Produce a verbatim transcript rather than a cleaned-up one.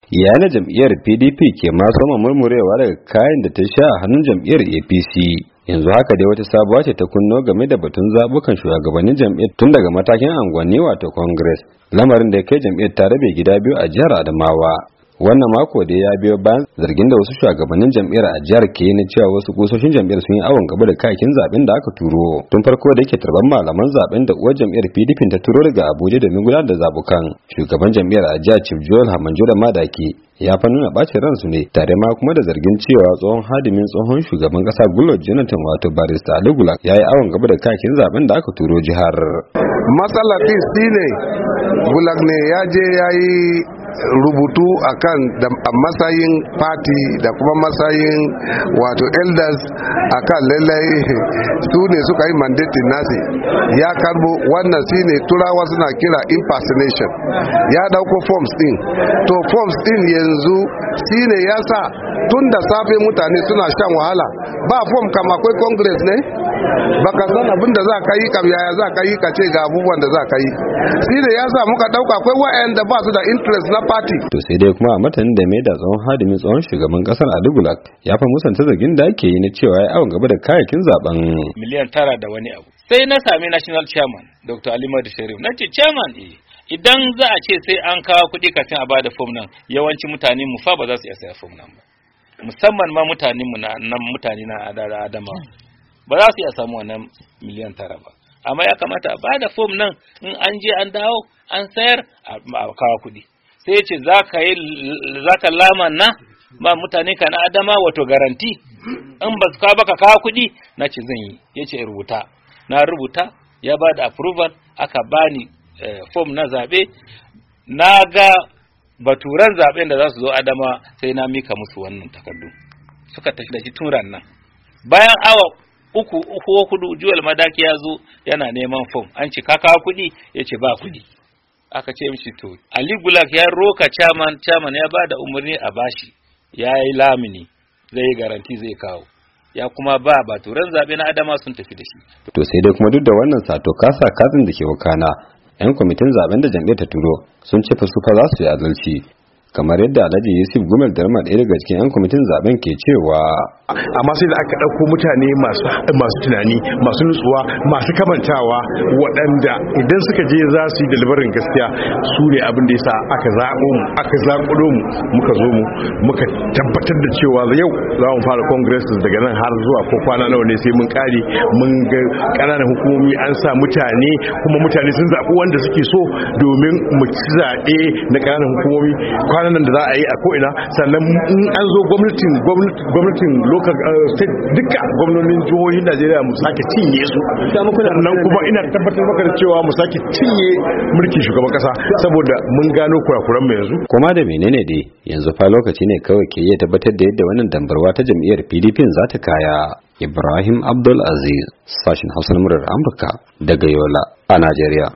yana jam'iyyar P D P ke ma soma murmurewa daga kayan da ta sha a hannun jam'iyyar A P C. Yanzu haka dai wata sabuwa ce ta kunno game da batun zabukan shugabannin jam'iyyar tun daga matakin angwanni wato Congress, lamarin da ya kai jam'iyyar ta rabe gida biyu a jihar Adamawa. Wannan mako da ya biyo bayan zargin da wasu shugabannin jam'iyyar a jihar ke na cewa wasu kusoshin jam'iyyar sun yi awon gaba da kayakin zaben da aka turo tun farko da yake tarban malaman zaben da uwar jam'iyyar P D P ta turo daga Abuja domin gudanar da zabukan. Shugaban jam'iyyar a jihar Chief Joel Hamanjo da Madaki ya fa nuna bacin ransu ne tare ma kuma da zargin cewa tsohon hadimin tsohon shugaban kasa Goodluck Jonathan wato barista Ali Gulak ya yi awon gaba da kayakin zaben da aka turo jihar. Matsalar shi ne Gulak ne ya je ya yi rubutu akan da matsayin party da kuma matsayin wato elders akan lallai su ne suka yi mandatin nasi ya karbo wannan shine turawa suna kira impersonation. Ya dauko forms din, to forms din yanzu shine ya sa tun da safe mutane suna shan wahala ba form kama akwai congress ne baka san abin da za ka yi kam yaya za ka yi ka ce ga abubuwan da za ka yi shine ya sa muka dauka akwai wa'anda ba su da interest na party. To sai dai kuma a matanin da mai da tsohon hadimin tsohon shugaban kasar Ali Gulak ya fa musanta zargin da ake yi na cewa ya awon gaba da kayakin zaben miliyan tara da wani abu. Sai na sami national chairman Doctor Alimadu Sharif na ce chairman eh idan za a ce sai an kawo kuɗi kafin a bada fom nan yawanci mutane mu fa ba za su iya saya fom nan ba, musamman ma mutane mu na nan mutane na Adama ba za su iya samu wannan miliyan tara ba, amma ya kamata a bada fom nan in an je an dawo an sayar a kawo kuɗi. Sai ya ce za ka yi za ka lamanna ba mutane ka na Adama wato garanti in ba su kawo baka kawo kuɗi na ce zan yi. Ya ce rubuta, na rubuta ya ba da approval aka bani eh, form na zaɓe. Na ga baturan zaɓen da za su zo Adama sai na mika musu wannan takardu suka tafi da shi tun nan. Bayan awa uku uku hudu Joel Madaki ya zo yana neman form, an ce ka kawo kuɗi ya ce ba kuɗi. Aka ce mishi to Ali Gulak ya roka chairman chairman ya bada umarni a bashi ya yi lamini zai yi garanti zai kawo ya kuma ba baturan zabe na Adama sun tafi da shi. To sai dai kuma duk da wannan sato kasa kazin da ke wakana yan kwamitin zaben da jam'iyyar ta turo sun ce fa su fa za su yi adalci kamar yadda Alhaji Yusuf Gumel Darma ɗaya daga cikin yan kwamitin zaben ke cewa amma sai da aka ɗauko mutane masu masu tunani masu nutsuwa masu kamantawa waɗanda idan suka je za su yi dalibarin gaskiya su ne abin da yasa aka zaɓo mu aka zaƙulo mu muka zo mu muka tabbatar da cewa yau za mu fara congress daga nan har zuwa ko kwana nawa ne sai mun kare mun ga ƙananan hukumomi an sa mutane kuma mutane sun zaɓi wanda suke so domin mu ci zaɓe na ƙananan hukumomi kwanan nan da za a yi a ko'ina sannan in an zo gwamnatin gwamnatin local state duka gwamnonin jihohin Najeriya mu sake cinye su sannan kuma ina tabbatar maka da cewa mu sake cinye mulkin shugaban kasa saboda mun gano kurakuran mu yanzu. Kuma da menene dai yanzu fa lokaci ne kawai ke iya tabbatar da yadda wannan dambarwa ta jam'iyyar P D P za ta kaya. Ibrahim Abdul Aziz, sashin Hausa na murar Amurka daga Yola a Najeriya.